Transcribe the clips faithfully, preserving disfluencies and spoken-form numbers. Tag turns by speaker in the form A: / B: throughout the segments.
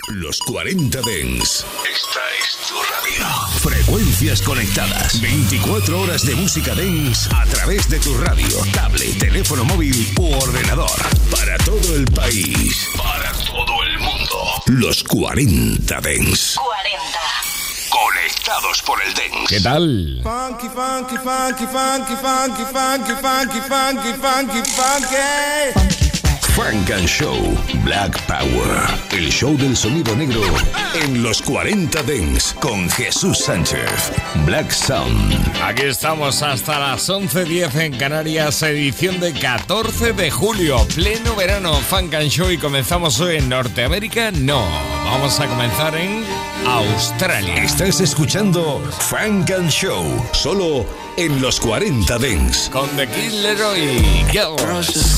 A: Los cuarenta Dance. Esta es tu radio. Frecuencias conectadas. veinticuatro horas de música dance a través de tu radio, tablet, teléfono móvil u ordenador. Para todo el país. Para todo el mundo. Los cuarenta Dance.
B: cuarenta.
A: Conectados por el dance.
C: ¿Qué tal?
D: Funky, funky, funky, funky, funky, funky, funky, funky, funky, funky.
A: Funk and Show Black Power, el show del sonido negro en los cuarenta Dance con Jesús Sánchez. Black Sound.
C: Aquí estamos hasta las once diez en Canarias, edición de catorce de julio, pleno verano, Funk and Show, y comenzamos hoy en Norteamérica. No, vamos a comenzar en Australia.
A: Estás escuchando Funk and Show, solo en los cuarenta Dance.
C: Con The Kid Laroi, Girls.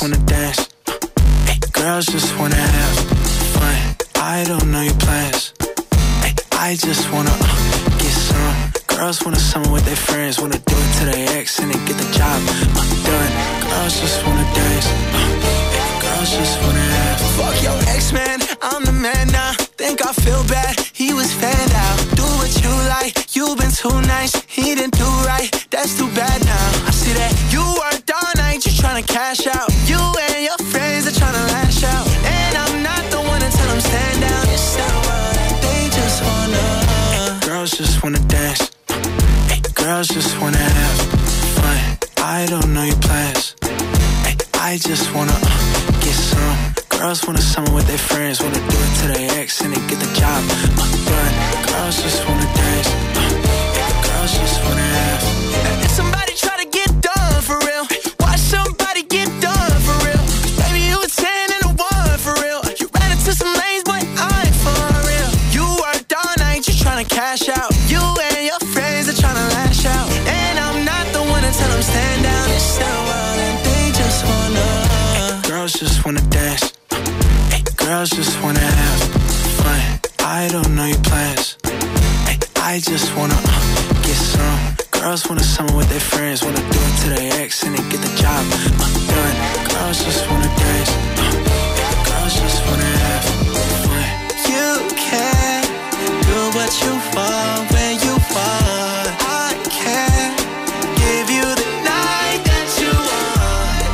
E: Girls just wanna have fun. I don't know your plans. Ay, I just wanna uh, get some. Girls wanna summer with their friends. Wanna do it to their ex and then get the job uh, done. Girls just wanna dance. Uh, girls just wanna have. Fuck your ex, man. I'm the man now. Think I feel bad. He was fanned out. Do what you like. You've been too nice. He didn't do right. That's too bad now. I see that you worked all night. You tryna cash out. You and your friends are tryna lash out. And I'm not the one to tell them stand down. It's that what they just wanna. Girls just wanna dance. Ay, girls just wanna have fun. I don't know your plans. Ay, I just wanna uh, get some. Girls wanna summer with their friends. Wanna do it to their ex and then get the job uh, done. Girls just wanna dance. Uh, girls just wanna have. If somebody try to get done for real, watch somebody get done for real. Baby, you a ten and a one for real. You ran into some lanes, but I ain't for real. You worked all night, you tryna cash out. You and your friends are tryna lash out. And I'm not the one to tell them stand down. It's that world and they just wanna. Girls just wanna dance. Ay, girls just wanna have fun. I don't know your plans. Ay, I just wanna uh, get some. Girls wanna summer with their friends. Wanna do it to their ex and then get the job uh, done. Girls just wanna dance. Uh, girls just wanna have fun. You can do what you want when you want. I can give you the night that you want.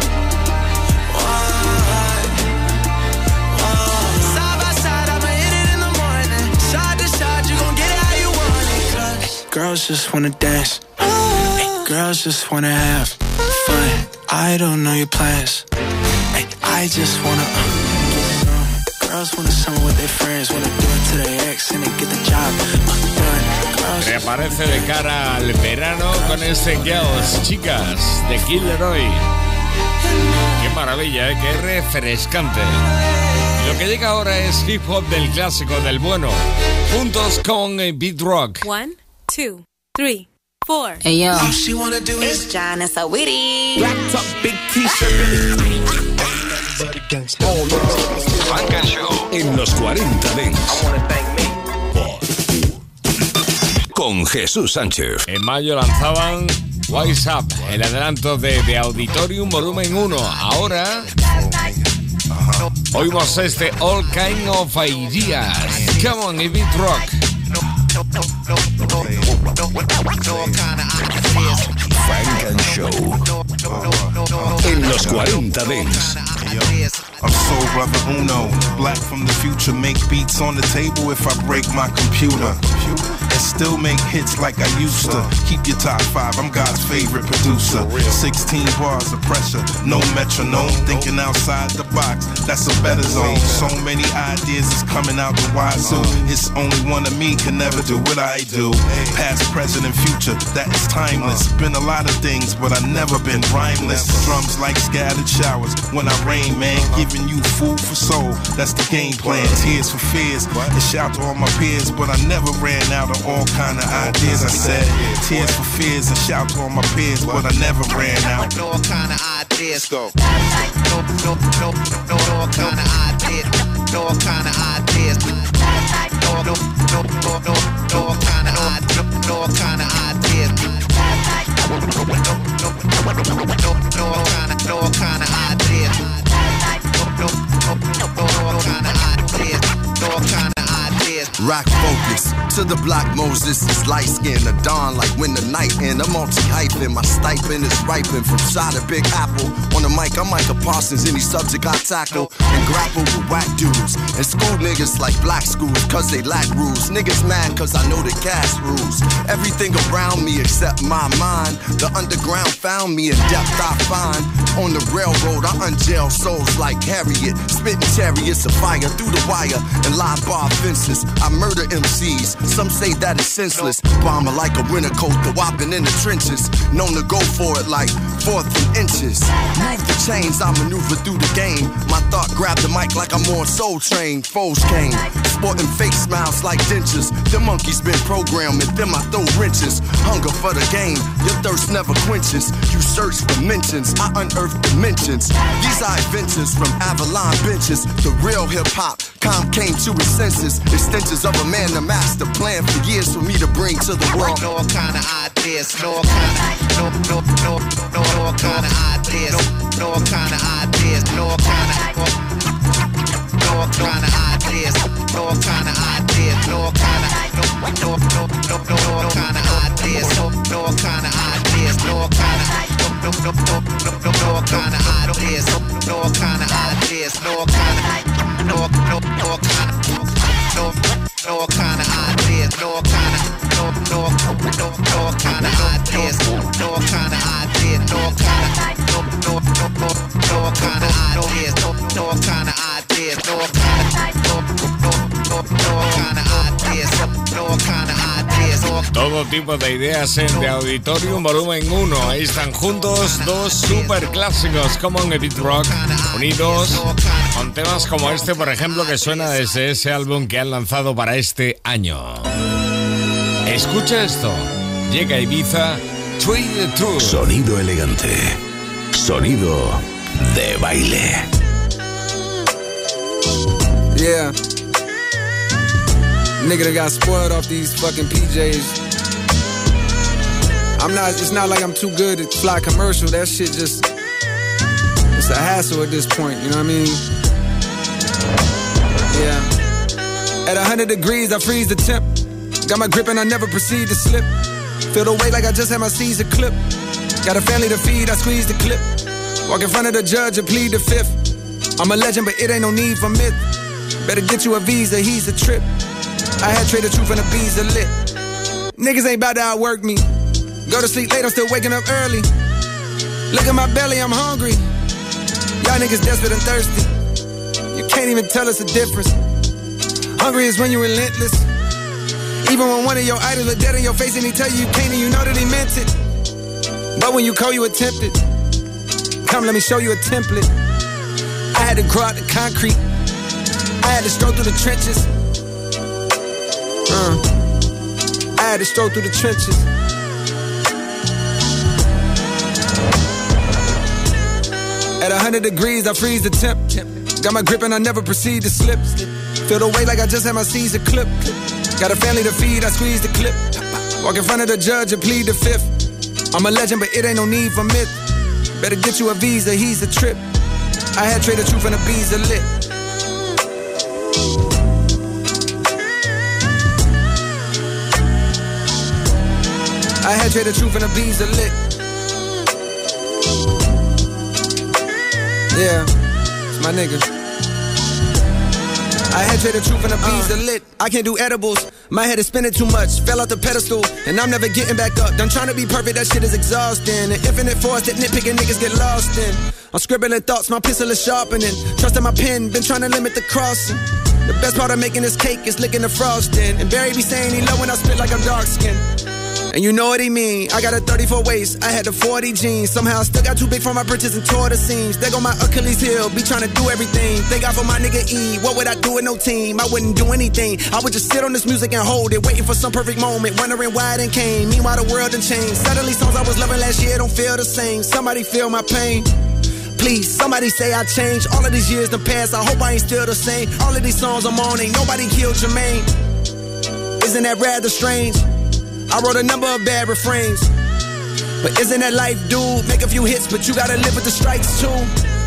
E: Want, want. Side by side, I'ma hit it in the morning. Side to side, you gon' get it how you want it. 'Cause girls just wanna dance. Girls just wanna have fun. I don't know your plans. Ay, I just wanna uh, get some. Girls wanna summer with their friends. Wanna do it to their ex and then get the job uh, done. Girls
C: Reaparece de cara al verano con este Girls, chicas, de Kid Laroi. Qué maravilla, ¿eh? Qué refrescante. Lo que llega ahora es hip hop del clásico, del bueno, juntos con Beat Rock.
F: One, two, three. Four.
G: Hey yo,
E: all she wanna do is
F: It's John and Sawiri.
D: Black top, big t-shirt.
A: Funk and Show en los cuarenta Dance. Con Jesús Sánchez.
C: En mayo lanzaban Wise Up, el adelanto de, de Auditorium Volumen uno. Ahora oímos este All Kind of Ideas. Come on, y Beat Rock.
A: Funk and Show en los cuarenta Dance.
H: I'm Soul Brother Uno, black from the future. Make beats on the table if I break my computer. And still make hits like I used to. Keep your top five, I'm God's favorite producer. sixteen bars of pressure, no metronome. Thinking outside the box, that's a better zone. So many ideas is coming out the wazoo. It's only one of me can never do what I do. Past, present, and future, that is timeless. Been a lot of things, but I never been rhymeless. Drums like scattered showers when I rain, man. Giving you food for soul, that's the game plan. Tears for fears, and shout to all my peers, but I never ran out of all kind of ideas. I said, tears for fears, and shout to all my peers, but I never ran out.
I: All kind of ideas, go. No, no, no, no, all kind of ideas. No, all kind of ideas. No, no, no, no, no, no, all kind of ideas. No, all kind of ideas. No, no, no, no, no, all kind of, no, all kind of ideas. No, no, no, no, no, all kind of ideas. No, all kind of ideas.
B: Rock focus to the block Moses is light skin, a dawn like when the night end. I'm multi-hyping, my stipend is ripen from shot at Big Apple. On the mic, I'm Micah Parsons, any subject I tackle and grapple with whack dudes. And school niggas like black schools, cause they lack rules. Niggas mad cause I know the cash rules. Everything around me except my mind. The underground found me in depth I find. On the railroad, I unjail souls like Harriet. Spitting chariots of fire through the wire and live bar fences. I murder M Cs, some say that it's senseless. Bomber like a winter coat, the whopping in the trenches. Known to go for it like fourth and inches. Move the chains, I maneuver through the game. My thought grabbed the mic like I'm on Soul Train. Foes came, sporting fake smiles like dentures. The monkeys been programmed, and them I throw wrenches. Hunger for the game, your thirst never quenches. You search for mentions, I unearth dimensions. These are adventures from Avalon benches. The real hip-hop, calm came to his senses. Extensions of a man, the master plan for years for me to bring to the world.
I: No kind of ideas, no kind of, no, no, no, no, no kind of ideas, no, no kind of ideas, no kind of, no kind of ideas, no kind of ideas, no kind of, no, no, no, no, no kind of ideas, no, no kind of ideas, no kind of, no, no, no, no, no, no kind of ideas, no, no kind of ideas, no kind of, no, no, no kind of, no, no kind of ideas, no kind of, no, no, no, no kind of ideas, no kind of ideas, no kind of, no, no, no, no, no kind of ideas, no, no kind of ideas, no kind of, no, no, no, no kind of ideas, no kind of ideas, no.
C: Todo tipo de ideas en The Auditorium volumen uno. Ahí están juntos dos super clásicos como en Beat Rock, unidos con temas como este, por ejemplo, que suena desde ese álbum que han lanzado para este año. Escucha esto. Llega Ibiza Three the Truth.
A: Sonido elegante. Sonido de baile.
G: Yeah. Nigga that got spoiled off these fucking P Js. I'm not, it's not like I'm too good at fly commercial. That shit just, it's a hassle at this point, you know what I mean? Yeah. At one hundred degrees, I freeze the temp. Got my grip and I never proceed to slip. Feel the weight like I just had my Caesar clip. Got a family to feed, I squeeze the clip. Walk in front of the judge and plead the fifth. I'm a legend, but it ain't no need for myth. Better get you a visa, he's a trip. I had traded truth and the bees are lit. Niggas ain't about to outwork me. Go to sleep late, I'm still waking up early. Look at my belly, I'm hungry. Y'all niggas desperate and thirsty. You can't even tell us the difference. Hungry is when you're relentless. Even when one of your idols are dead in your face and he tell you you can't and you know that he meant it. But when you call, you attempt it. Come, let me show you a template. I had to grow out the concrete. I had to stroll through the trenches. Uh, I had to stroll through the trenches. At one hundred degrees, I freeze the temp. Got my grip and I never proceed to slip. Feel the weight like I just had my Caesar clip. Got a family to feed, I squeeze the clip. Walk in front of the judge and plead the fifth. I'm a legend, but it ain't no need for myth. Better get you a visa, he's a trip. I had traded truth and the bees are lit. I had traded truth and the bees are lit. Yeah, it's my nigga. I had traded truth and the bees are lit. I can't do edibles. My head is spinning too much. Fell off the pedestal, and I'm never getting back up. Done trying to be perfect, that shit is exhausting. An infinite force that nitpicking niggas get lost in. I'm scribbling thoughts, my pencil is sharpening. Trusting my pen, been trying to limit the crossing. The best part of making this cake is licking the frosting. And Barry be saying he low when I spit like I'm dark skinned. And you know what he mean. I got a thirty-four waist, I had the forty jeans. Somehow I still got too big for my britches and tore the seams. There go my Achilles heel, be trying to do everything. Thank God for my nigga E, what would I do with no team? I wouldn't do anything, I would just sit on this music and hold it. Waiting for some perfect moment, wondering why it ain't came. Meanwhile the world done changed. Suddenly songs I was loving last year don't feel the same. Somebody feel my pain, please, somebody say I changed. All of these years done passed, I hope I ain't still the same. All of these songs I'm on, ain't nobody killed Jermaine. Isn't that rather strange? I wrote a number of bad refrains, but isn't that life, dude? Make a few hits, but you gotta live with the strikes too. It's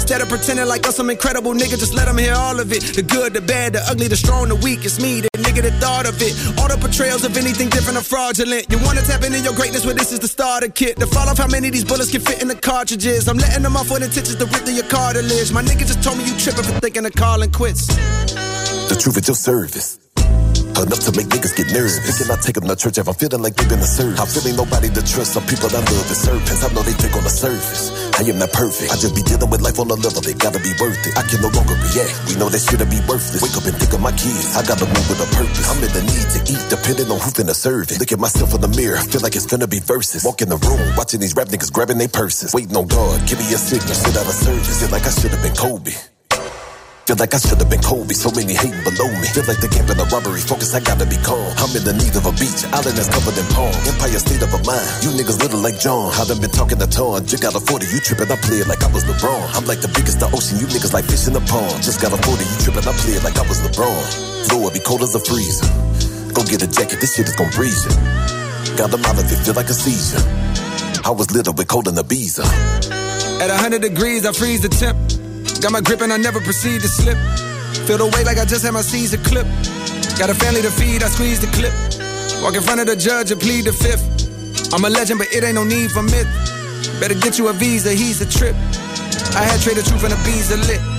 G: Instead of pretending like I'm some incredible nigga, just let them hear all of it. The good, the bad, the ugly, the strong, the weak. It's me, the nigga that thought of it. All the portrayals of anything different are fraudulent. You wanna tap into your greatness, well this is the starter kit. The fall off how many of these bullets can fit in the cartridges. I'm letting them off with intentions to rip through your cartilage. My nigga just told me you tripping for thinking of calling quits.
J: The truth at your service. Enough to make niggas get nervous. Thinking I take them to church if I'm feeling like they've been a serve. I'm feeling nobody to trust. Some people I love as serpents. I know they think on the surface. I am not perfect. I just be dealing with life on a level. They gotta be worth it. I can no longer react. We know that shit'll be worthless. Wake up and think of my kids. I gotta move with a purpose. I'm in the need to eat, depending on who finna serve it. Look at myself in the mirror. I feel like it's finna be verses. Walk in the room, watching these rap niggas grabbing their purses. Waiting on God, give me a signal. Sit out of service. Feel like I should've been Kobe. Feel like I should've been Kobe, so many hating below me. Feel like the game in a robbery, focus, I gotta be calm. I'm in the need of a beach, island that's covered in palm. Empire state of a mind, you niggas little like John. I done been talking a ton, you got a forty, you trippin', I play it like I was LeBron. I'm like the biggest the ocean, you niggas like fish in the pond. Just got a forty, you trippin', I play it like I was LeBron. Floor be cold as a freezer. Go get a jacket, this shit is gon' breeze ya. Got them out of it, feel like a seizure. I was little with cold in the Ibiza.
G: At a hundred degrees, I freeze the temp. Got my grip and I never proceed to slip. Feel the weight like I just had my Caesar clip. Got a family to feed, I squeeze the clip. Walk in front of the judge and plead the fifth. I'm a legend, but it ain't no need for myth. Better get you a visa, he's a trip. I had traded truth and the bees are lit.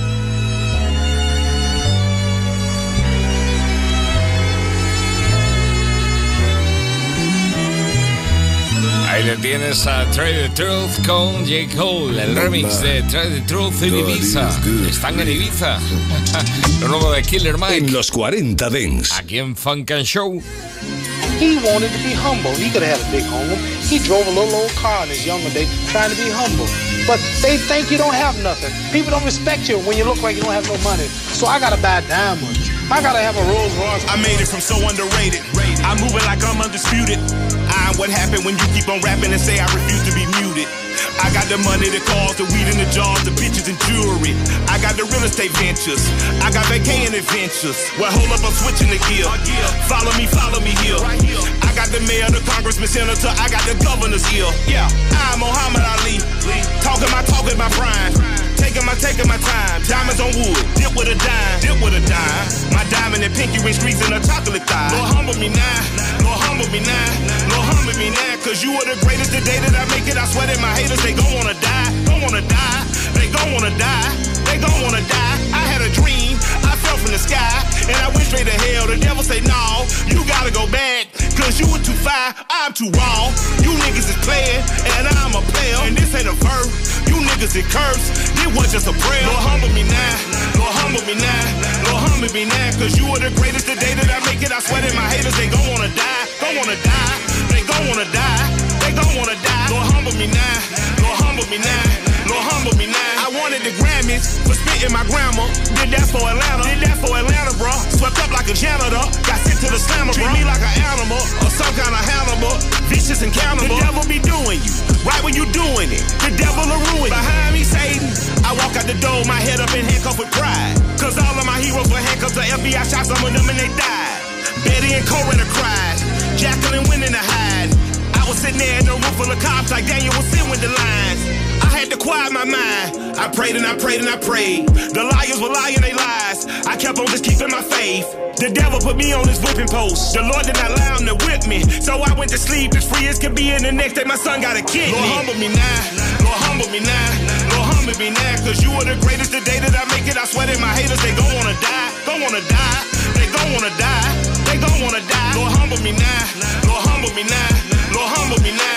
C: Ahí le tienes a Try the Truth con J. Cole, el remix de Try the Truth en Ibiza. Están en Ibiza. Lo nuevo de Killer Mike.
A: En los cuarenta Dance.
C: Aquí en Funk and Show.
K: He wanted to be humble. He could have had a big home. He drove a little old car in his younger days trying to be humble. But they think you don't have nothing. People don't respect you when you look like you don't have no money. So I gotta buy diamonds. I gotta have a Rolls Royce.
H: I made it from so underrated. I'm moving like I'm undisputed. I'm what happened when you keep on rapping and say I refuse to be muted. I got the money, the cars, the weed in the jars, the bitches and jewelry. I got the real estate ventures. I got vacation adventures. Well, hold up, I'm switching the gear. Follow me, follow me here. I got the mayor, the congressman, senator. I got the governor's ear. Yeah, I'm Muhammad Ali. Talking my talk in my prime. Taking my, taking my time. Diamonds on wood. Dip with a dime. Dip with a dime. My diamond and pinky ring streets in a chocolate thigh. Lord, humble me now. Lord, humble me now. Lord, humble me now. Cause you are the greatest. The day that I make it, I swear that my haters, they gon' wanna die. Gon' wanna die. They gon' wanna die. They gon' wanna die. I had a dream. I fell from the sky. And I went straight to hell. The devil say, no, you gotta go back. Cause you were too fine. I'm too raw. You niggas is playing. And I'm a player. And this ain't a verse. You niggas is cursed. This was just a prayer. Lord, humble me now. Lord, humble me now. Lord, humble me now. Cause you are the greatest. The day that I make it, I swear that my haters, they gon' wanna die. Gon' wanna die. They gon' wanna die. They gon' wanna die. Lord, humble me now. Lord, humble me now. Lord, humble me now. I wanted the Grammys for spitting my grammar. Did that for Atlanta. Did that for Atlanta, bro. Swept up like a janitor. Got sent to the slammer, bro. Treat me like an animal or some kind of Hannibal. Vicious and cannibal. The devil be doing you right when you doing it. The devil will ruin you. Behind me, Satan. I walk out the door, my head up in handcuffs with pride. Cause all of my heroes were handcuffs to F B I shots. Some of them and they died. Betty and Corinna cried. Jacqueline went in to hide. I was sitting there in the room full of cops like Daniel was sitting with the lines. I had to quiet my mind. I prayed and I prayed and I prayed. The liars were lying they lies. I kept on just keeping my faith. The devil put me on his whipping post. The Lord did not allow him to whip me. So I went to sleep as free as could be. And the next day my son got a kidney. Lord, humble me now. Lord, humble me now. Lord, humble me now. Cause you are the greatest. The day that I make it, I swear that my haters, they gon' wanna die. Gon' wanna die. They gon' wanna die. They gon' wanna die. Lord, humble me now. Lord, humble me now. Lord, humble me now.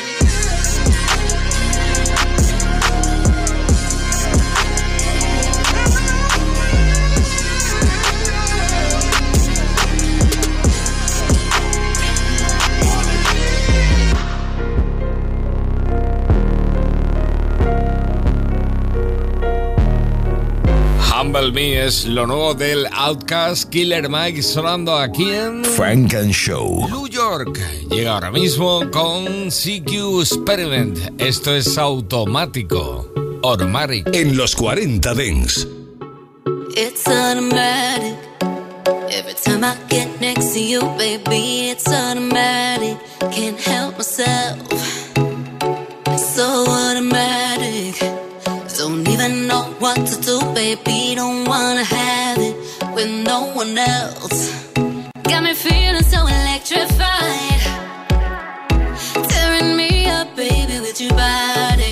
C: Humble Me es lo nuevo del Outkast, Killer Mike, sonando aquí en
A: Funk and Show.
C: New York. Llega ahora mismo con C Q Experiment. Esto es automático. Automatic.
A: En los cuarenta Dance.
L: It's automatic. Every time I get next to you, baby, it's automatic. Can't help myself. It's so automatic. Don't even know what what to do, baby. Don't wanna have it with no one else. Got me feeling so electrified, tearing me up, baby, with your body.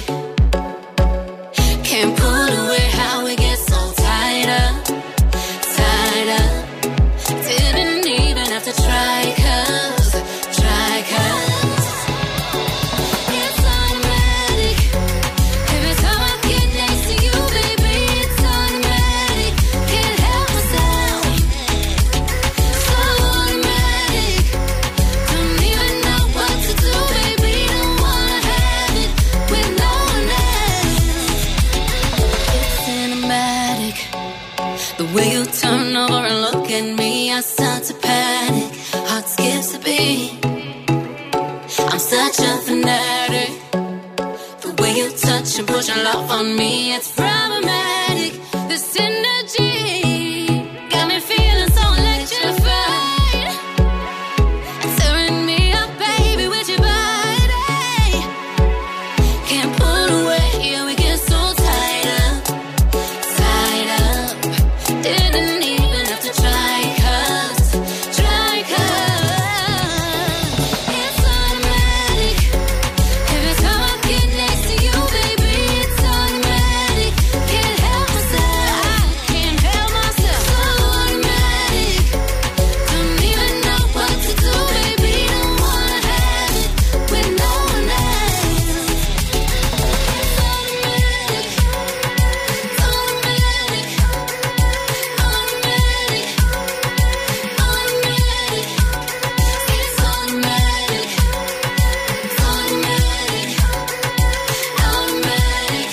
L: Can't put away how we get so tied up, tied up. Didn't even have to try, cause, try, cause it's automatic. Every time I get next to you, baby, it's automatic. Can't help myself, so automatic. Don't even know what to do, baby. Don't wanna have it with no one else. It's cinematic. The way you turn over and look at me, I start to panic. Heart skips a beat. I'm such a fanatic. The way you touch and push your love on me, it's problematic. The synergy got me feeling so electrified, tearing me up, baby, with your body. Can't pull away, yeah, we get so tied up, tied up. Didn't even have to try, cause, try, cause it's automatic. Every time I get next to you, baby, it's automatic. Can't help myself, I can't help myself, so automatic. Don't even know what to do, baby. Don't wanna have it with no one else. It's automatic, it's automatic, automatic, automatic. It's automatic, it's automatic, automatic,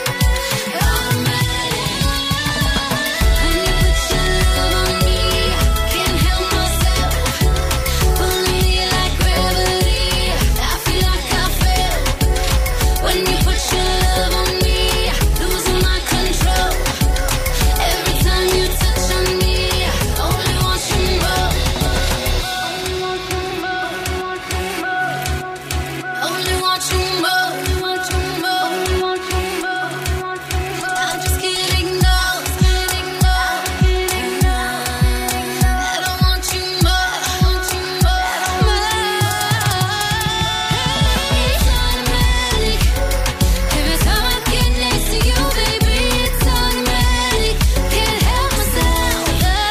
L: automatic. When you put your love on me, I can't help myself. Pulling you like gravity, I feel like I fell. When you put your love on me, losing my control. Every time you touch on me, I only want you more. Only want you more. Only want you more. I'm just getting lost, getting lost, getting lost. I don't want you more. I want you more. It's automatic. Every time I get next to you, baby, it's automatic. Can't help myself,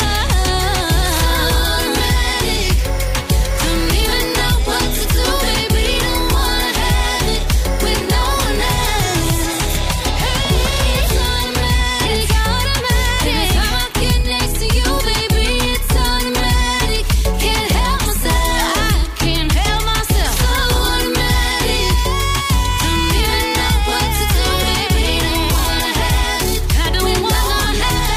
L: automatic. Don't even know what to do, baby. Don't wanna have it with no one else. It's automatic, it's automatic. Every time I get next to you, baby, it's automatic. Can't help myself, I can't help myself, so automatic. Don't even know what to do, baby. Don't wanna have it, I don't wanna have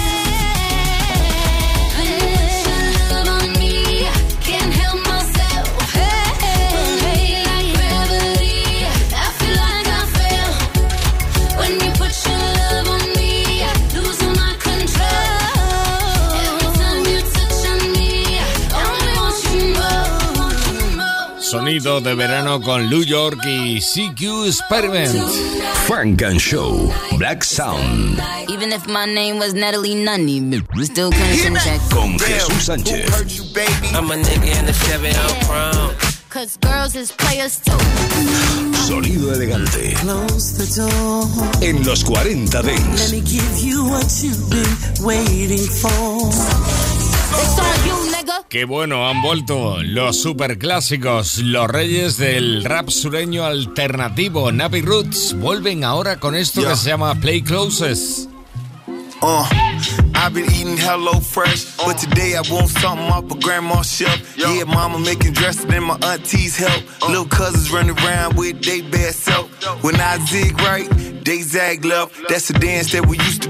L: it. When you put your love on me, I can't help myself. Hey, like gravity, I feel like I fell. When you put your love on me, I lose all my control. Every time you touch on me, I only want you more, want you more.
C: Sonido de verano con New York y C Q Experiment.
A: Funk and Show, Black Sound,
M: Even if my name was Natalie Nunny, we still couldn't sing check.
A: con Jesús Sánchez.
N: I'm a nigga in the Chevy, I'm proud.
M: Cause girls is players too.
A: Sonido elegante.
E: Close the door.
A: En los cuarenta
E: Let
A: Dance.
E: me give you what you've been waiting for.
M: It's on you, nigga.
C: Qué bueno, han vuelto los superclásicos, los reyes del rap sureño alternativo, Nappy Roots, vuelven ahora con esto
O: Yeah.
C: que se llama Play Closest.
O: Uh, I've been eating Hello Fresh, but today I want something off of Grandma's shelf. Yeah, mama making dresses and my aunties help. Little cousins running around with they bad self. When I zig right, they zag left. That's a dance that we used to do.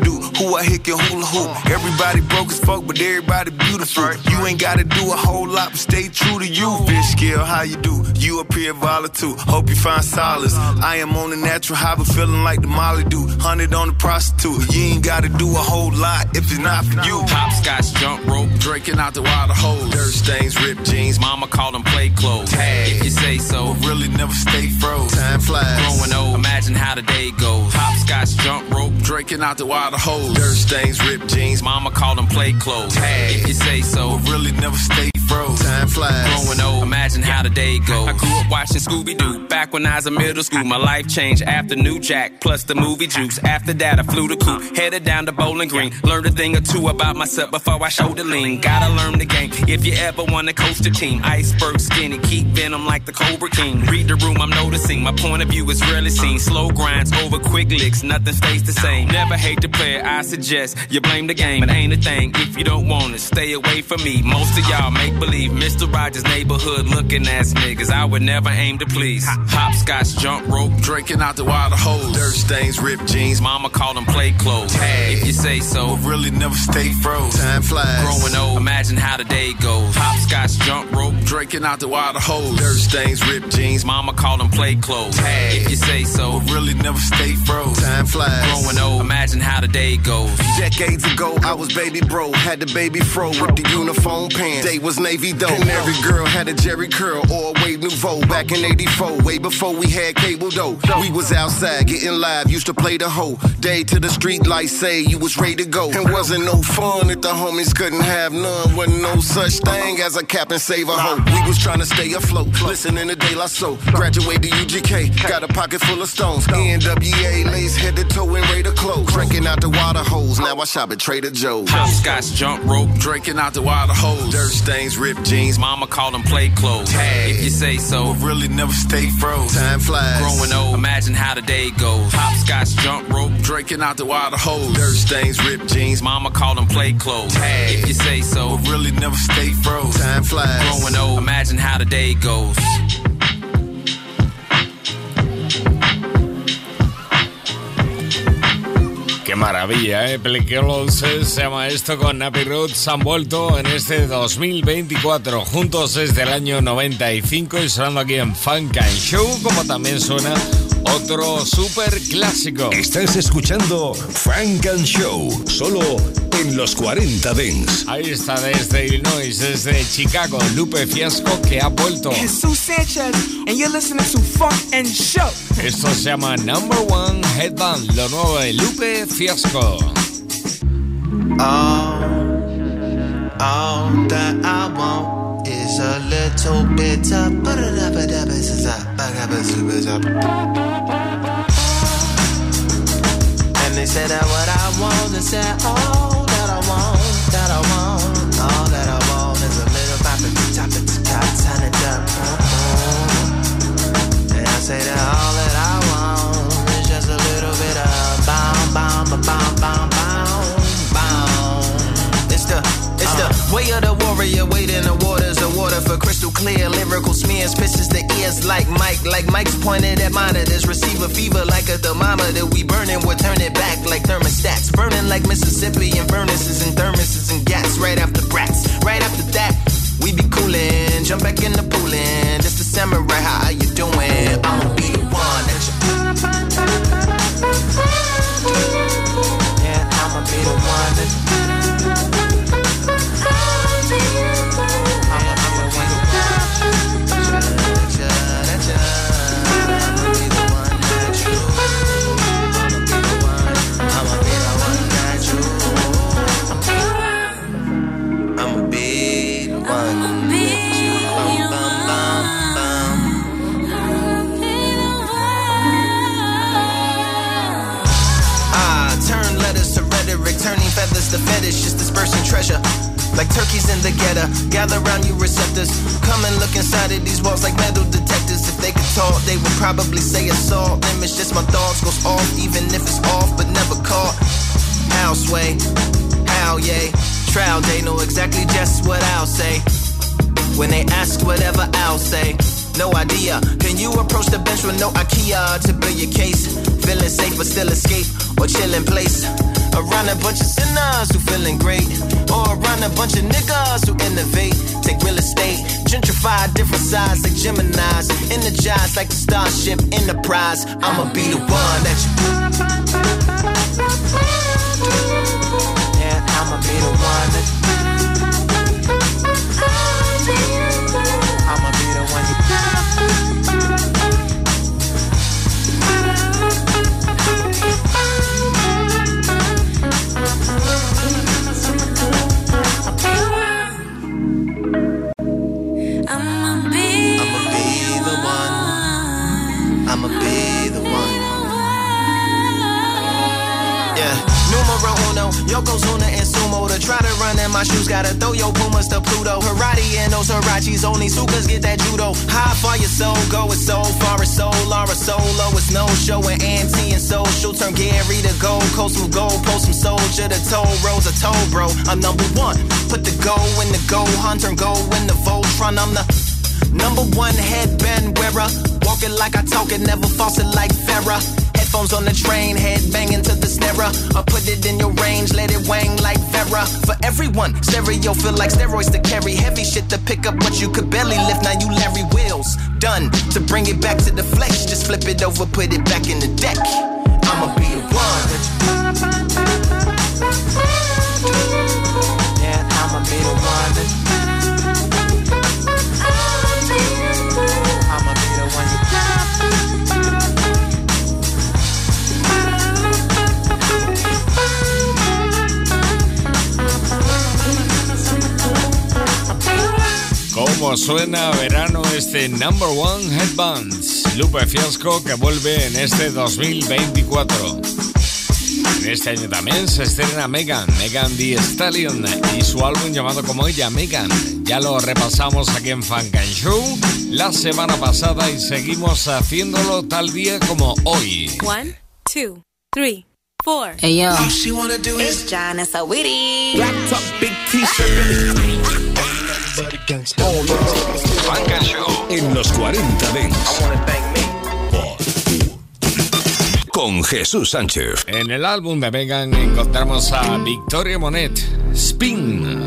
O: Who I hit can hula hoop. Everybody broke as fuck, but everybody beautiful. You ain't gotta do a whole lot, but stay true to you. Fish scale, how you do? You appear volatile. Hope you find solace. I am on the natural high, but feeling like the Molly do. Hundred on the prostitute. You ain't gotta do a whole lot if it's not for you.
P: Hopscotch, jump rope, drinking out the water hose.
O: Dirt stains, ripped jeans.
P: Mama called them play clothes. Tag. If you say so,
O: but really never stay froze. Time flies.
P: Growing old, imagine how the day goes. Hopscotch, jump rope,
O: drinking out the water hose. Dirt stains, ripped jeans.
P: Mama called them play clothes.
O: Tag.
P: If you say so,
O: but really never stay froze. Time flies.
P: Growing old, imagine how the day goes. I grew up watching Scooby-Doo. Back when I was in middle school, my life changed after New Jack, plus the movie Juice. After that, I flew the coop, headed down to Bowling Green. Learned a thing or two about myself before I showed the lean. Gotta learn the game if you ever want to coach the team. Iceberg skinny, keep venom like the Cobra King. Read the room, I'm noticing. My point of view is rarely seen. Slow grinds over quick licks, nothing stays the same. Never hate the player, I suggest you blame the game. It ain't a thing if you don't want it, stay away from me. Most of y'all make believe Mister Rogers' neighborhood looking ass niggas. I would never aim to please. Hopscotch, jump rope,
O: drinking out the water hose. Dirt stains, ripped jeans.
P: Mama called them play clothes.
O: Tag.
P: If you say so,
O: but really never stay froze. Time flies.
P: Growing old, imagine how the day goes. Hopscotch, jump rope,
O: drinking out the water hose. Dirt stains, ripped jeans.
P: Mama called them play clothes.
O: Tag.
P: If you say so,
O: but really never stay froze. Time flies.
P: Growing old, imagine how the day goes.
O: Decades ago, I was baby bro. Had the baby fro with the uniform pants. Day was navy though. And every girl had a Jerry curl or a Wave Nouveau. Back in eighty-four, way before we had cable though. We was outside getting live, used to play the hoe. Day to the street lights say you was ready to go. And wasn't no fun if the homies couldn't have none. Wasn't no such thing as a cap and save a hoe. We was trying to stay afloat, listening to De La Soul. Graduated to U G K, got a pocket full of stones. N W A lace head to toe and ready to close. Drinking out the water hose, now I shop at Trader Joe's.
P: Hopscotch, jump rope,
O: drinking out the water hose. Dirt stains, ripped jeans.
P: Mama called them play clothes.
O: Tag.
P: If you say so,
O: but really never stay froze. Time flies.
P: Growing old, imagine how the day goes. Hopscotch, jump rope,
O: drinking out the water hose. Dirt stains, ripped jeans.
P: Mama called them play clothes.
O: Tag.
P: If you say so,
O: but really never stay froze. Time flies.
P: Growing old, imagine how the day goes.
C: Qué maravilla, ¿eh? Peliculos se llama esto, con Nappy Roots. Han vuelto en este dos mil veinticuatro juntos desde el año noventa y cinco y sonando aquí en Funk and Show, como también suena otro super clásico.
A: Estás escuchando Funk and Show, solo en los cuarenta Dance.
C: Ahí está, desde Illinois, desde Chicago, Lupe Fiasco, que ha vuelto.
Q: Jesús Sánchez, and you're listening to Funk and Show.
C: Esto se llama Number One Headband, lo nuevo de Lupe Fiasco.
R: All, all that I want is a little bit of and they said that what I want, they said all that I want, that I want, all that I want is a little pop at the top of the top, turn it up. And I say that all that I want is just a little bit of bound, bound, bound, bound, bound, bound. It's the, it's the way of the warrior, waiting the waters of water for crystal clear lyrical smears, pisses the ears like Mike, like Mike's pointed at monitors, receive a fever like a thermometer. We burning, we'll turn it back like thermostats, burning like Mississippi and furnaces and thermoses and gas. Right after brats, right after that, we be coolin', jump back in the poolin'. This the samurai, how are you doing? I'ma be the one that you. Yeah, I'ma be the one that. Turning feathers to fetish, just dispersing treasure. Like turkeys in the ghetto, gather round you receptors. Come and look inside of these walls like metal detectors. If they could talk, they would probably say assault. Them it's just my thoughts, goes off even if it's off, but never caught. How sway, how yay. Trial day, know exactly just what I'll say. When they ask whatever I'll say. No idea, can you approach the bench with no IKEA to build your case? Feeling safe but still escape or chill in place. Around a bunch of sinners who feeling great, or around a bunch of niggas who innovate, take real estate, gentrify different sides like Geminis, energize like the Starship Enterprise. I'ma be the one that you. Yeah, I'ma be the one that. I'ma be the one you. I'ma be the one. Yeah, numero uno, Yokozuna and Sumo. To try to run in my shoes, gotta throw your Pumas to Pluto. Harati and those Hirachis, only Sukas get that judo. How far your soul go, it's so far, it's so Laura Solo, it's no show and anti and social. Turn Gary to Gold Coast, some gold, post some soldier to toll roads, a toll bro. I'm number one, put the go in the go hunter and go in the Voltron. I'm the number one headband wearer. Walking like I talk it, never false it like Farrah. Headphones on the train, head banging to the snare. Or put it in your range, let it wang like Farrah. For everyone, stereo feel like steroids to carry. Heavy shit to pick up what you could barely lift. Now you Larry Wheels, done. To bring it back to the flesh, just flip it over, put it back in the deck. I'ma be the one that you. Yeah, I'ma be the one that you. I'ma be the one you.
C: Cómo suena a verano este Number One Headbands. Lupe Fiasco, que vuelve en este dos mil veinticuatro. En este año también se estrena Megan, Megan Thee Stallion, y su álbum llamado como ella, Megan. Ya lo repasamos aquí en Funk and Show la semana pasada y seguimos haciéndolo tal día como hoy.
F: One, two, three, four.
M: Hey, yo.
F: All she wanna do is John and Saweetie.
A: Black top, big t-shirt. Funk and Show en los cuarenta Dents. Con Jesús Sánchez.
C: En el álbum de Megan encontramos a Victoria Monet, Spin.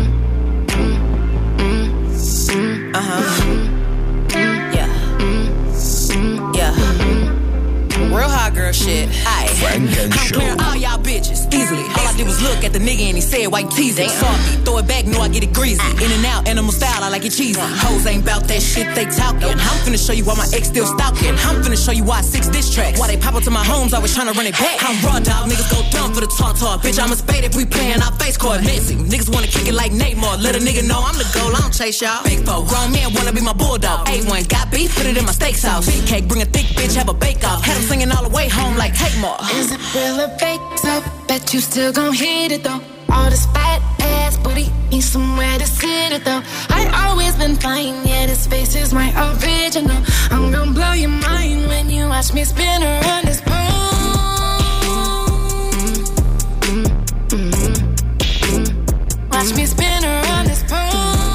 S: Uh-huh. Yeah. Yeah. Real hot girl shit. Aye. I'm clearing all y'all bitches easily. All I did was look at the nigga and he said, why you teasing? Salty, throw it back, know I get it greasy. In and out, animal style, I like it cheesy. Hoes ain't bout that shit, they talking. I'm finna show you why my ex still stalking. I'm finna show you why I six diss tracks. Why they pop up to my homes, always tryna run it back. I'm raw dog, niggas go dumb for the talk talk. Bitch, I'm a spade if we playin' our face card messy. Niggas wanna kick it like Neymar. Let a nigga know I'm the goal, I don't chase y'all. Big four, grown man wanna be my bulldog. A one, got beef, put it in my steak sauce. Big cake, bring a thick bitch, have a bake off. Had him singing all the way home like Hey Ma.
L: Is it real or fake? So bet you still gon' hit it though. All this fat ass booty needs somewhere to sit it though. I always been fine, yeah, this face is my original. I'm gon' blow your mind when you watch me spin around this pole. Watch me spin around this pole.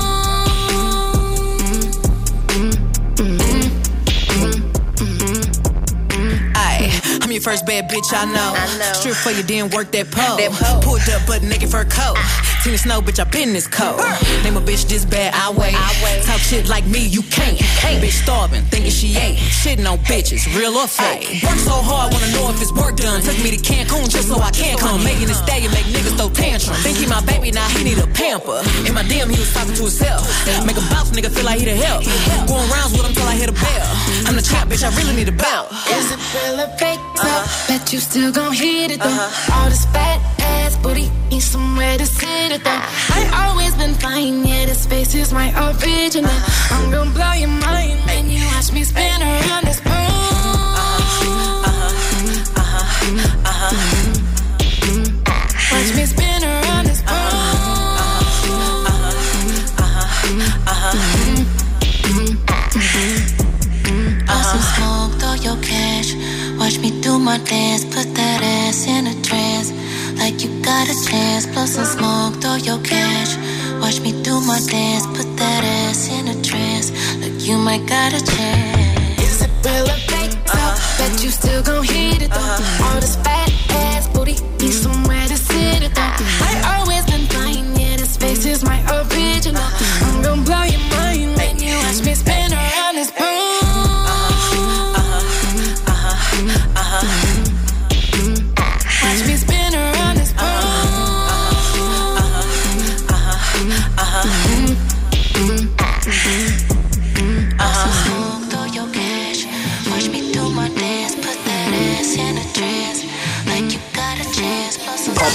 S: I'm your first bad bitch, I know. I know. Strip for you, didn't work that pole. That pole. Pulled up, butt naked fur coat. Tina Snow, bitch, I been this cold. Name a bitch this bad, I wait. I wait. Talk shit like me, you can't. can't. Bitch starving, thinking she ain't. Shitting on bitches, real or fake. Work so hard, wanna know if it's work done. Took me to Cancun just so I can come. Making this day and make niggas throw tantrum. Think he my baby, now he need a pamper. In my D M, he was talking to himself. Make a bounce, nigga feel like he the help. Going rounds with him till I hit a bell. I'm the champ, bitch, I really need a belt.
L: Is it real or fake? Uh-huh. Bet you still gon' hit it though. Uh-huh. All this fat ass booty needs somewhere to sit it though. I always been fine, yeah, this face is my original. Uh-huh. I'm gon' blow your mind when you watch me spin around this pole. Uh-huh, uh-huh, uh-huh, uh-huh. Watch me spin around this pole. Uh-huh, uh-huh, uh-huh, uh-huh. Bust some smoke, throw your cash. Watch me do my dance, put that ass in a trance. Like you got a chance, blow some smoke, throw your cash. Watch me do my dance, put that ass in a trance. Like you might got a chance. Is it real or fake? Uh-huh. Bet you still gon' hit it though. Uh-huh. All this fat ass booty needs somewhere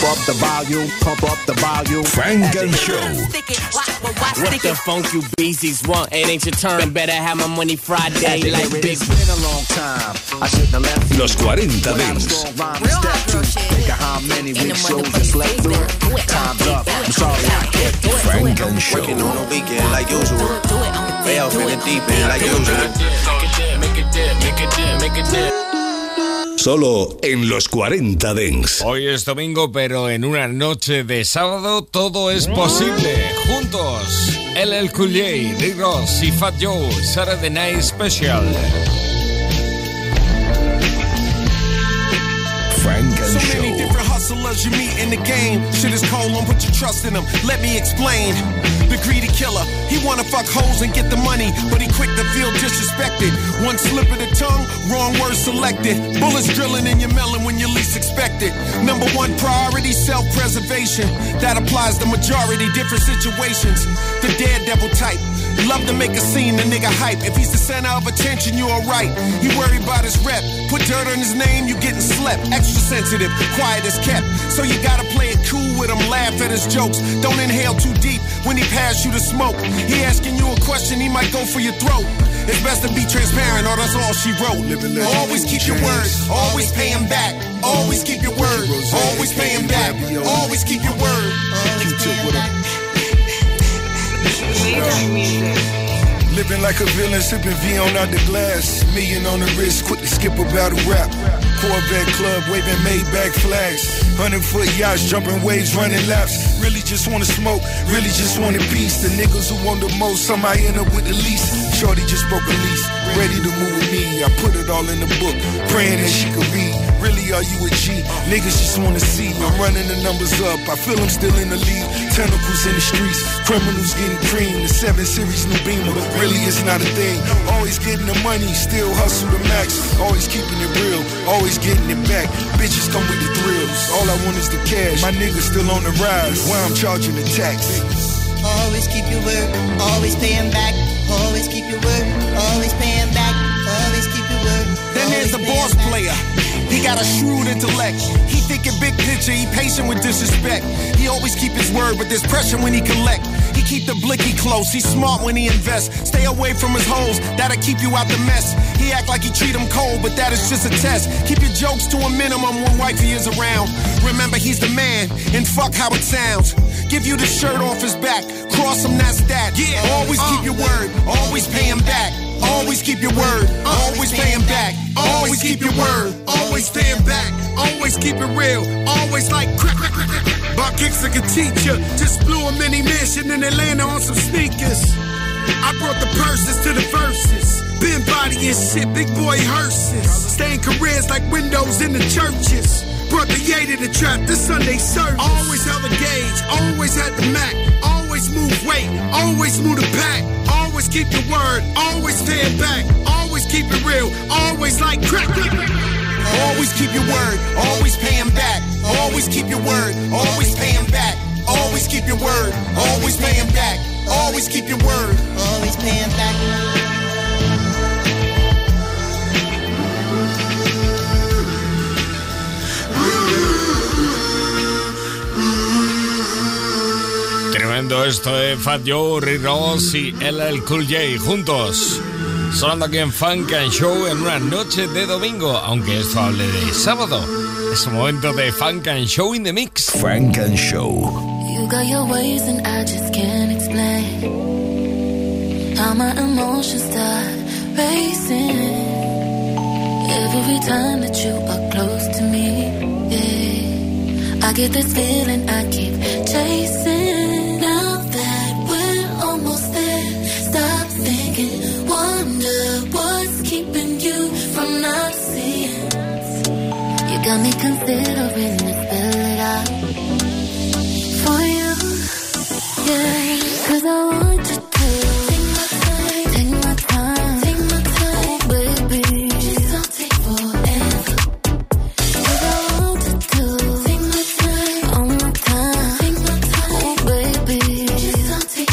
T: up the volume, pump up the volume.
A: Frank and Show.
N: What the funk you beasties want? It ain't your turn. Better have my money Friday like big.
T: It's been a long time. I shouldn't have left you.
A: Los cuarenta Dance.
T: Think of how many week shows I slept through. Time's up. I'm sorry I kept it.
A: Frank and Show.
U: Working on the weekend like usual. Way off in the deep end like usual.
N: Make it dip, make it dip, make it dip.
A: Solo en los cuarenta Dance.
C: Hoy es domingo, pero en una noche de sábado todo es posible. Juntos, L L Cool J, Rick Ross y Fat Joe, Saturday Night Special.
A: Frank and
V: So
A: Show.
V: many different hustlers you meet in the game. Shit is cold, don't put your trust in them. Let me explain. The greedy killer, he wanna fuck hoes and get the money, but he quick to feel disrespected. One slip of the tongue, wrong word selected. Bullets drilling in your melon when you least expect it. Number one priority, self-preservation. That applies to majority, different situations. The daredevil type. Love to make a scene, the nigga hype. If he's the center of attention, you alright. He worried about his rep. Put dirt on his name, you getting slept. Extra sensitive, quiet as kept. So you gotta play it cool with him, laugh at his jokes. Don't inhale too deep when he pass you the smoke. He asking you a question, he might go for your throat. It's best to be transparent, or that's all she wrote. Always keep your word, always pay him back. Always keep your word, always pay him back. Always keep your word.
H: Living like a villain, sipping V on out the glass. Million on the wrist, quick to skip a battle rap. Corvette club, waving Maybach flags. Hundred foot yachts, jumping waves, running laps. Really just wanna smoke, really just wanted peace. The niggas who want the most, somebody end up with the least. Shorty just broke a lease, ready to move with me. I put it all in the book, praying that she could read. Really, are you a G? Niggas just wanna see. I'm running the numbers up, I feel I'm still in the lead. Tentacles in the streets, criminals getting cream. The seven series new Beamer, really it's not a thing. Always getting the money, still hustle the max. Always keeping it real, always getting it back. Bitches come with the thrills, all I want is the cash. My niggas still on the rise, why I'm charging the tax.
W: Always keep your word, always pay him back. Always keep your word, always pay him back. Always keep your word.
V: Then there's the boss player. He got a shrewd intellect. He thinking big picture, he patient with disrespect. He always keep his word, but there's pressure when he collect. He keep the blicky close, he's smart when he invests. Stay away from his hoes, that'll keep you out the mess. He act like he treat him cold, but that is just a test. Keep your jokes to a minimum when wifey is around. Remember, he's the man, and fuck how it sounds. Give you the shirt off his back, cross him, that's that. Yeah, always keep your word, always pay him back. Always keep your word, always pay him back. Always keep your word, always pay him back. Always keep it real, always like crack, crack, crack, crack. Buck Hickson could teach ya. Just blew a mini mission in Atlanta on some sneakers. I brought the purses to the verses. Been bodying shit, big boy hearses. Staying careers like windows in the churches. Brought the yay to the trap, this Sunday service. Always held a gauge, always had the Mac. Always move weight, always move the pack. Always keep your word, always pay it back. Always keep it real, always like crack. Always keep your word, always pay him back. Always keep your word, always pay him back. Always keep your word, always pay him back. Always keep your word,
W: always pay him back.
C: Tremendo esto de Fat Joe, Rick Ross y L L Cool J juntos. Sonando aquí en Funk and Show en una noche de domingo, aunque esto hable de sábado. Es un momento de Funk and Show in the Mix.
A: Funk and Show.
L: You got your ways and I just can't explain how my emotions start racing every time that you are close to me. Yeah. I get this feeling I keep chasing. Now that we're almost there, stop thinking, wonder what's keeping you from not seeing. You got me considering to spell it out for you, yeah. Cause I want you to take my time, take my time, take my time. Oh baby, just don't take forever. Cause I want you to take my time, all my time, take my time. Oh baby, just don't take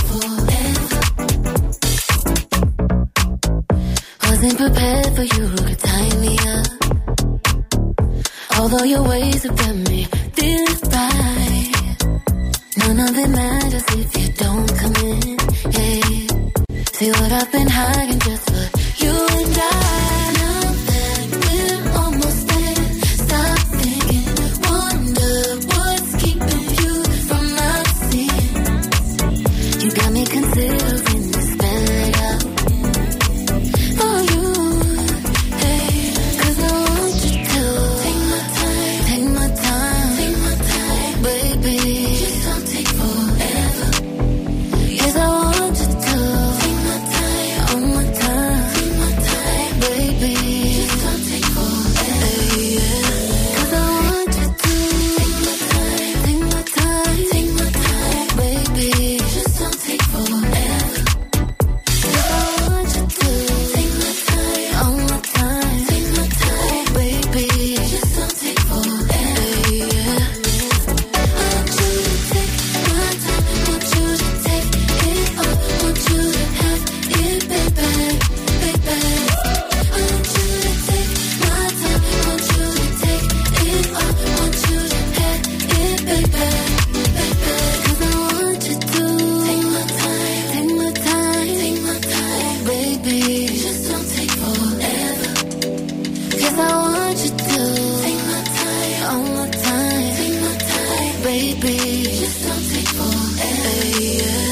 L: forever. Wasn't prepared for you to tie me up. Although your ways have done me did it right. None of it matters if you don't come in. Yeah. See what I've been hiding just for you and I. Now that we're almost there, stop thinking, wonder what's keeping you from not seeing. You got me considering this, spell it out for you. Hey, 'cause I want you to take my time, take my time, take my time, baby. Just don't take forever. Yes, I want you to take my time, all my time, take my time, baby. Just don't take forever. Hey, yeah. 'Cause I want you to take my time, take my time, take my time, baby. Just don't take forever. Yes, I want you to take my time, all my time, take my time, baby. Just don't take forever. Hey, yeah. I want you to take my time, want you to take it all, want you to have it, baby, baby. I want you to take my time, want you to take it all, want you to have it, baby, baby. 'Cause I want you to take my time, take my time, take my time, baby. Just don't take forever. 'Cause I want you to take my time, all my time, take my time, baby. Just don't take forever. Yeah.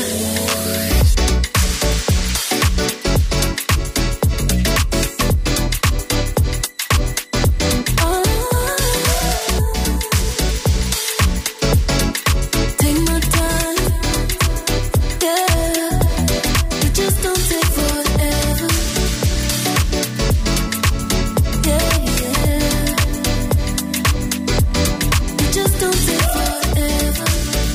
L: Take my time, yeah. But just don't take forever. Yeah, yeah. But just don't take forever.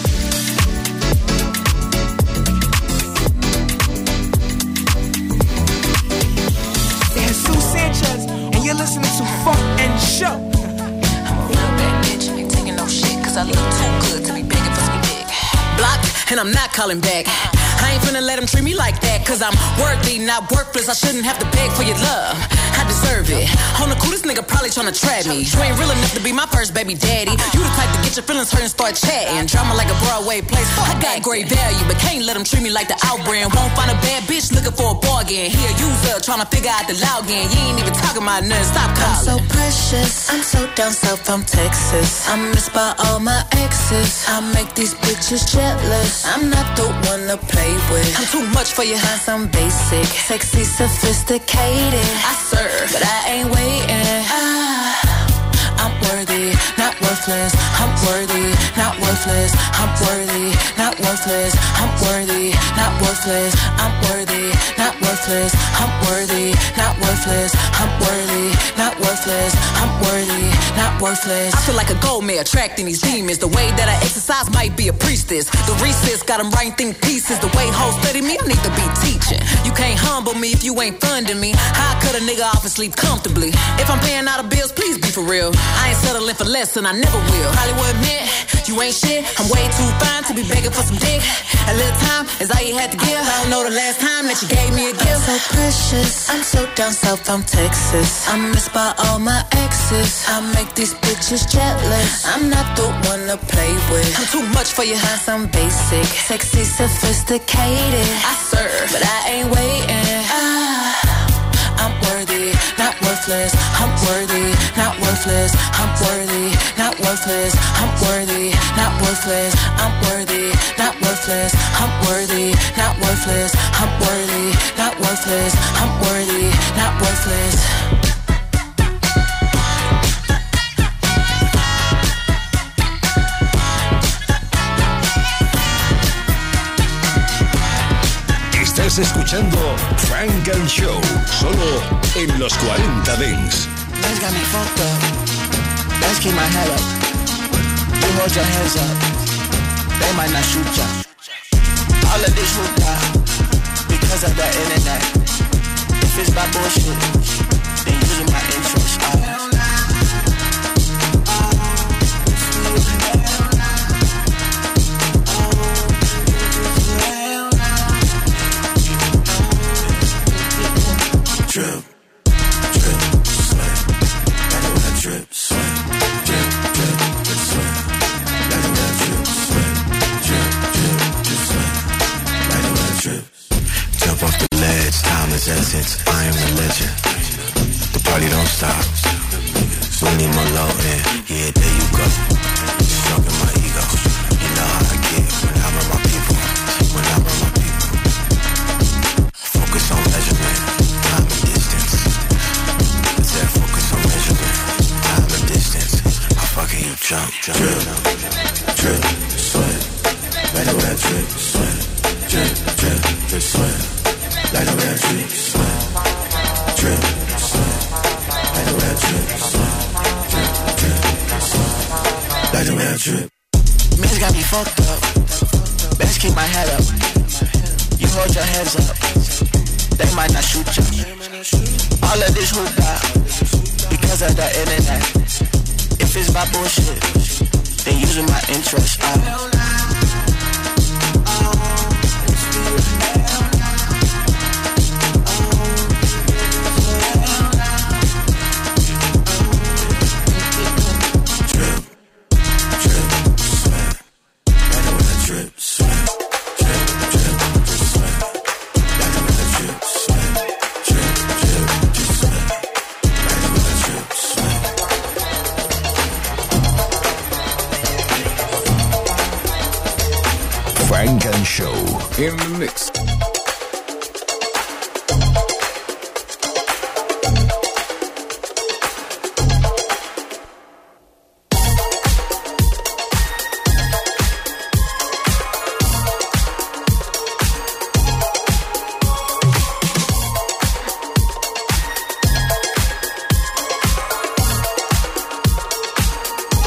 Q: Jesus Sanchez, and you're listening to Funk and Show.
S: I'm a real bad bitch, ain't taking no shit, 'cause I look too good to be begging for some dick. Block, and I'm not calling back. I ain't finna let them treat me like that, 'cause I'm worthy, not worthless. I shouldn't have to beg for your love. I deserve it. On the cool, this nigga probably tryna trap me. You ain't real enough to be my first baby daddy. You the type to get your feelings hurt and start chatting. Drama like a Broadway play. I got great value, but can't let them treat me like the outbrand. Won't find a bad bitch looking for a bargain. He a user, tryna figure out the login. You ain't even talking about nothing, stop calling.
L: I'm so precious, I'm so down south from Texas. I'm missed by all my exes. I make these bitches jealous. I'm not the one to play with.
S: I'm too much for you, huh?
L: I'm basic, sexy, sophisticated.
S: I serve,
L: but I ain't waiting. Ah, I'm worthy, not worthless. I'm worthy, not worthless. I'm worthy, not worthless. I'm worthy, not worthless. I'm worthy, not worthless. I'm worthy, not worthless. I'm worthy, not worthless. I'm worthy, not worthless.
S: I feel like a gold mare attracting these demons. The way that I exercise might be a priestess. The recess got them writing think pieces. The way hoes study me, I need to be teaching. You can't humble me if you ain't funding me. How could a nigga off and sleep comfortably? If I'm paying all the bills, please be for real. I ain't settling for less and I never will. Probably would admit you ain't shit. I'm way too fine to be begging for some dick. A little time is all you had to give. I don't know the last time that you gave me a gift.
L: I'm so precious, I'm so down south from Texas. I'm missed by all my exes. I make these bitches jealous. I'm not the one to play with.
S: I'm too much for you, huh?
L: I'm basic, sexy, sophisticated.
S: I serve,
L: but I ain't waiting. Ah, I'm worthy, not worthless. I'm worthy, not worthless. I'm worthy, not worthless. I'm worthy, not worthless. I'm worthy, not worthless. I'm worthy, not worthless. I'm worthy, not worthless. I'm worthy, not worthless.
A: Estás escuchando Funk and Show, solo en los cuarenta Dance.
Q: That's got me fucked up. Let's keep my head up. You hold your hands up. They might not shoot ya. All of this hooped out because of the internet. If it's my bullshit, then using my interest. Uh,
J: Drip, drip, sweat. I know that drip, sweat. Drip, drip, drip, sweat.
E: up off the ledge, time is essence, I am the legend. The party don't stop, we need more low end, yeah, there you go. Stroking my ego, you know how I get when I'm with my people, when I'm with my people. Focus on measurement, time and distance. I said focus on measurement, time and distance. How far can you jump, jump, drip, drip, sweat, like the way I drip, sweat, drip, drip, drip, sweat, like the way I drip, sweat, drip, sweat, like the way I drip, sweat, drip, drip, sweat, like the way I drip.
Q: Man's got me fucked up. Best keep my head up. You hold your hands up. They might not shoot you. All of this hoopla because of the internet. If it's my bullshit, they using my interest. Uh.
A: Frank and Show in the mix.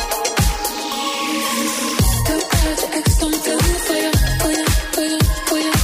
L: Ex, don't feel the fire, fire, fire, fire.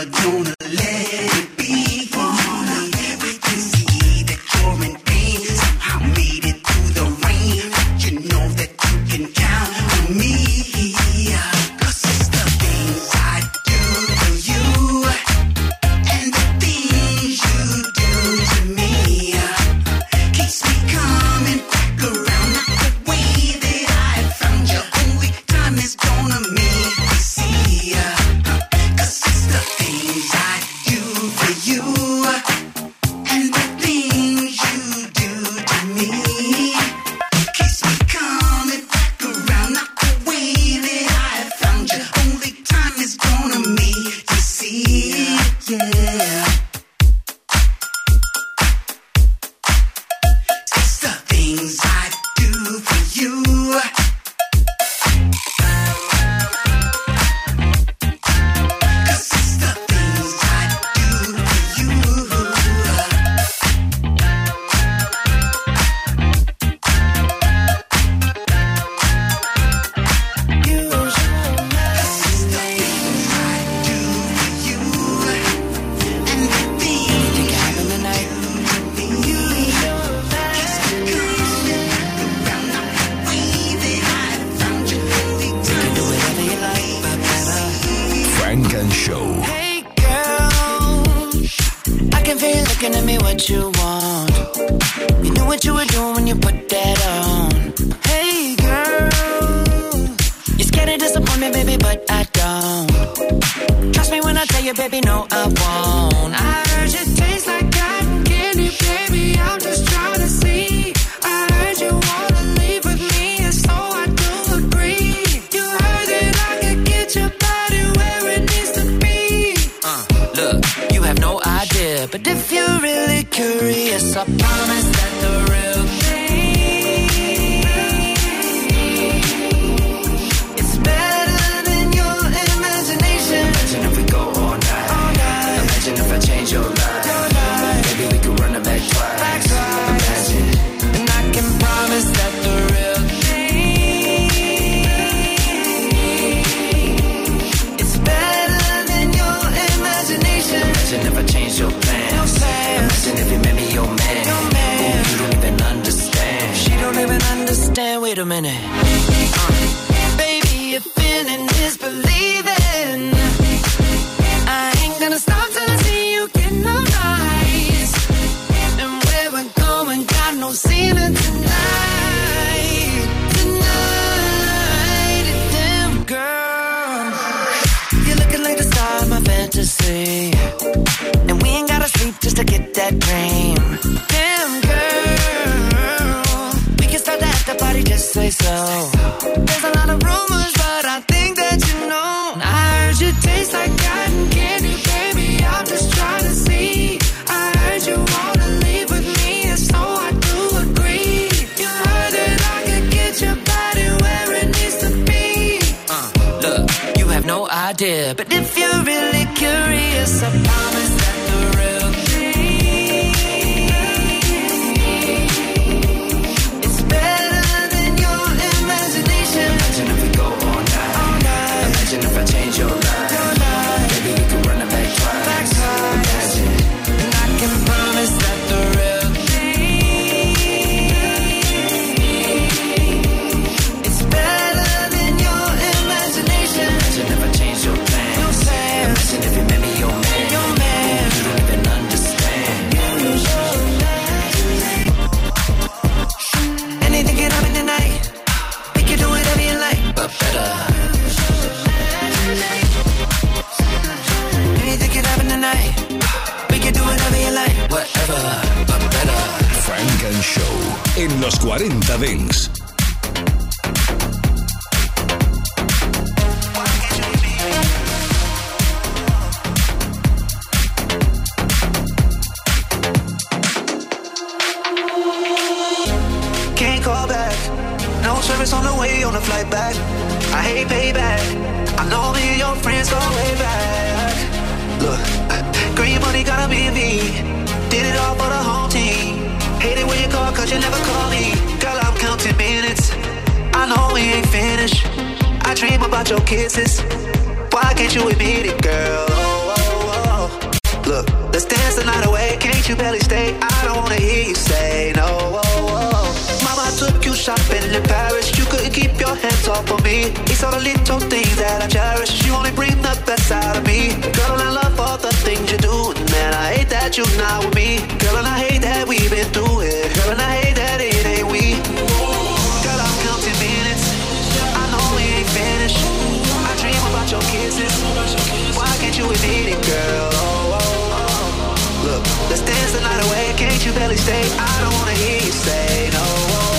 B: don't let it be. Everything see that you're in pain. Somehow made it through the rain. You know that you can count on me. 'Cause it's the things I do for you and the things you do to me keeps me coming back around. Not the way that I found you. Only time is gonna make me see. 'Cause it's the things I do for you and the things you do to me keeps me coming back around. Not the way that I found you. Only time is gonna make me see. Yeah. It's the things I do for you. 'Cause it's the things I do for you.
A: Frank and Show.
Q: Hey girl, I can feel you looking at me what you want. You knew what you were doing when you put that on. Hey girl, you're scared to disappoint me, baby, but I don't. Trust me when I tell you, baby, no, I won't. I heard you taste like cotton candy, baby, I'm just trying to see. I heard you wanna leave with me, and so I do agree. You heard that I could get your body where it needs to be. Uh, look, you have no idea, but if you're really curious, I promise that the real thing is better than your imagination. Imagine if we go all night. All night. Imagine if I change your life. Your life. Maybe we could run it back twice. Back twice. Imagine, and I can promise that the real thing is better than your imagination. Imagine if I change your plans. Imagine if you made me your man. Your man. Ooh, you don't even understand. She don't even understand. Wait a minute. Uh, baby, if feeling is believing. I ain't gonna stop till I see you get no rise. And where we're going, got no ceiling tonight. Tonight, damn girl, you're looking like the star of my fantasy. And we ain't gotta sleep just to get that dream. Damn girl, we can start the after party, just say so. There's a lot of rumors, but I think that you know. I heard you taste like cotton candy, baby, I'm just trying to see. I heard you wanna leave with me, and so I do agree. You heard that I could get your body where it needs to be. Uh, look, you have no idea, but if you're really curious, I promise that the real thing is better than your imagination. Imagine if we go all night. All night. Imagine if I change your life. Your life. Maybe we could run it back twice. Back twice. Imagine, and I can promise that the real thing is better than your imagination. Imagine if I change your plans. Your plans. Imagine if you made me your man. Your man. You don't even understand. Anything can happen tonight. We can do whatever you like, but better. Anything can happen tonight. We can do whatever you like, whatever, but better.
A: Frank and Show en los cuarenta Dents.
Q: Can't call back. No service on the way on the flight back. I hate payback. I know me and your friends go way back. Look, green money gotta be me. Did it all for the whole team. Hate it when you call cause you never call me. Girl, I'm counting minutes. I know we ain't finished. I dream about your kisses. Why can't you admit it, girl? Oh, oh, oh.
W: let's dance the night away. Can't you barely stay? I don't wanna hear you say no. Oh, oh. Mama took you shopping in Paris. You couldn't keep your hands off of me. It's all the little things that I cherish. You only bring the best out of me. Girl, and I love all the things you do. And man, I hate that you're not with me. Girl, and I hate that we've been through it. Girl, and I hate that it ain't we. Girl, I'm counting minutes. I know we ain't finished. I dream about your kisses. Why can't you admit it, girl? Oh, oh, oh. Look, let's dance the night away. Can't you barely stay? I don't wanna hear you say no.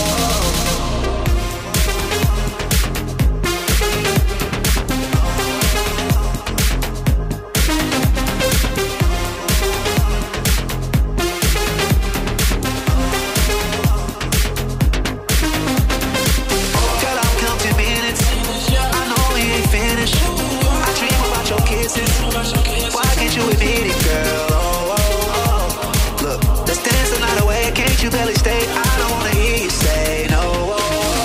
W: Why can't you admit it, girl? Oh, oh, oh. Look, let's dance the night away. Can't you barely stay? I don't wanna hear you say no. Oh,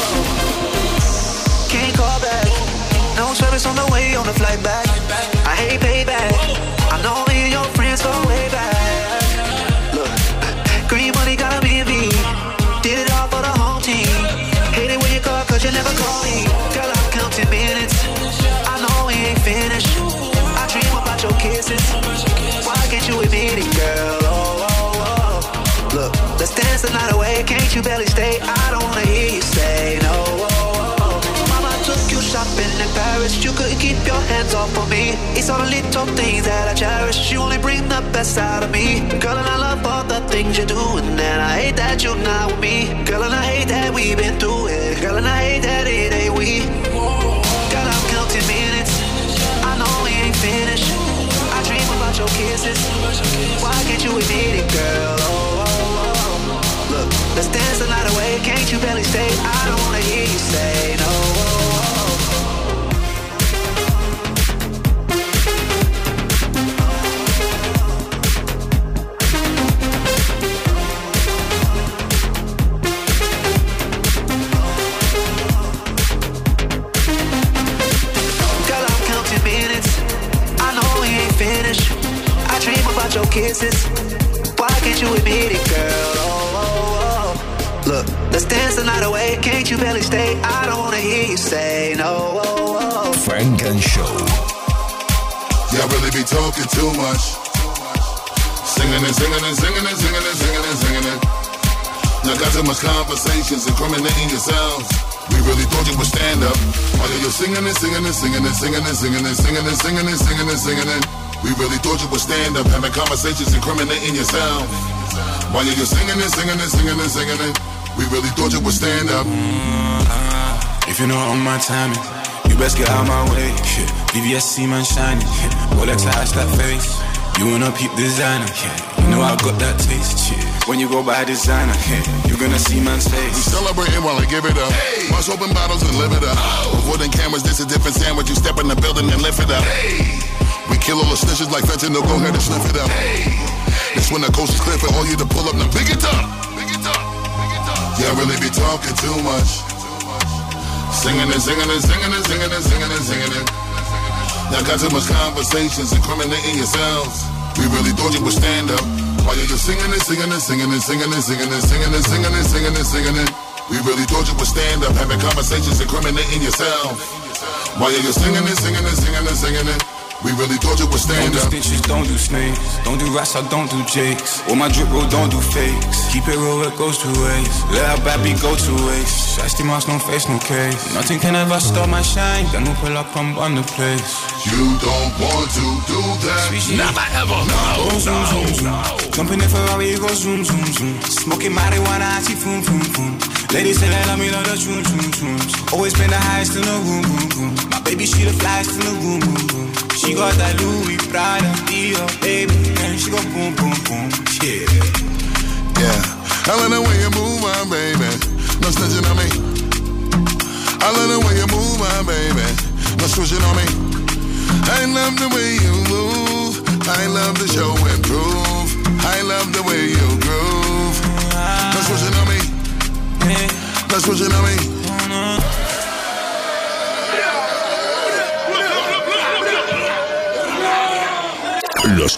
W: oh. Can't call back. No service on the way on the flight back. I hate payback. I know me and your friends go way back. Look, green money got a B and B. Did it all for the home team. Hate it when you call cause you never call me. Girl, I'm counting minutes. I know we ain't finished. Your kisses. Why can't you admit it, girl? Oh, oh, oh. Look, let's dance the night away. Can't you barely stay? I don't wanna hear you say no. Oh, oh. Mama took you shopping in Paris. You couldn't keep your hands off of me. It's all the little things that I cherish. You only bring the best out of me. Girl, and I love all the things you do. And then I hate that you're not with me. Girl, and I hate that we've been through it. Girl, and I hate that it ain't we. Girl, I'm counting minutes. I know we ain't finished. I dream about your kisses. Why can't you admit it, girl? Oh, oh, oh. Look, let's dance the night away. Can't you barely stay? I don't wanna hear you say no. Your kisses. Why can't you admit it, girl? Oh, oh, oh. Look, let's dance the night away. Can't you barely stay? I don't wanna hear you say no. Oh, oh.
A: Frank and Show.
D: Y'all really be talking too much. Singing and singing and singing and singing and singing and singing it. Y'all got too much conversations, incriminating yourselves. We really thought you would stand up. While you're singing and singing and singing and singing and singing and singing and singing and singing and singing and we really thought you would stand up, having conversations, incriminating yourself. While you're singing and singing and singing and singing and we really thought you would stand up.
E: Mm-hmm. If you know on my timing, you best get out my way. Shit, V V S C man shining. Rolex I that face. You wanna peep designer? Yeah. You know I got that taste. Shit. When you go buy designer, yeah, you're gonna see man's face.
D: We celebrating while I give it up. Hey. Bust open bottles and live it up. Oh. Avoiding cameras, this a different sandwich. You step in the building and lift it up. Hey. We kill all the snitches like fentanyl, go ahead and sniff it up. Hey. That's when the coast is clear for all you to pull up, now big it up. Big it up, big it up. Y'all really be talking too much. Singing and singing and singing and singing and singing and singing it. Y'all got too much conversations, incriminating yourselves. We really thought you would stand up. While you're singing and singing and singing and singing and singing and singing and singing and singing and singing it. We really thought you would stand up, having conversations, incriminating yourself. While you're singing and singing and singing and singing it. We really thought you would stand
E: don't
D: up.
E: Don't do stitches, don't do snakes. Don't do rats, I don't do jakes. All my drip roll, don't do fakes. Keep it real, it goes two ways. Let our bad beat go two ways. Shiesty mask, no face, no case. Nothing can ever stop my shine. Then we'll pull up, come on the place.
D: You don't want to do that.
A: Never ever. No,
E: go zoom,
A: no,
E: zoom, zoom.
A: no.
E: Jump in the Ferrari, go zoom, zoom, zoom. Smoking marijuana, I see boom, boom, boom. Ladies say they love me, love the tune, tune, tunes. Always been the highest in the room, boom, boom. My baby, she the flyest in the room, boom, boom. She got that Louis Prada, Dior, baby, and she go boom, boom, boom, yeah.
D: Yeah, I love the way you move, my baby. No snitching on me. I love the way you move, my baby. No switching on me. I love the way you move. I love the show and prove. I love the way you groove. No switching on me. No switching on me.